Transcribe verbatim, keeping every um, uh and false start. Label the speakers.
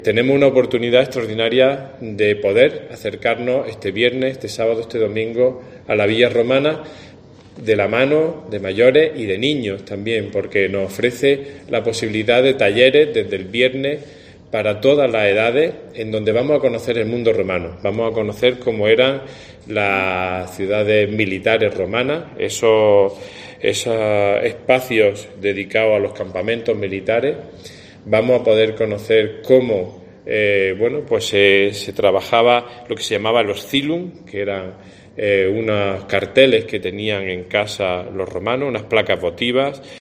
Speaker 1: Tenemos una oportunidad extraordinaria de poder acercarnos este viernes, este sábado, este domingo a la Villa Romana de la mano de mayores y de niños también, porque nos ofrece la posibilidad de talleres desde el viernes para todas las edades, en donde vamos a conocer el mundo romano. Vamos a conocer cómo eran las ciudades militares romanas, esos, esos espacios dedicados a los campamentos militares. Vamos a poder conocer cómo eh, bueno, pues eh, se trabajaba lo que se llamaba los cilum, que eran eh, unos carteles que tenían en casa los romanos, unas placas votivas.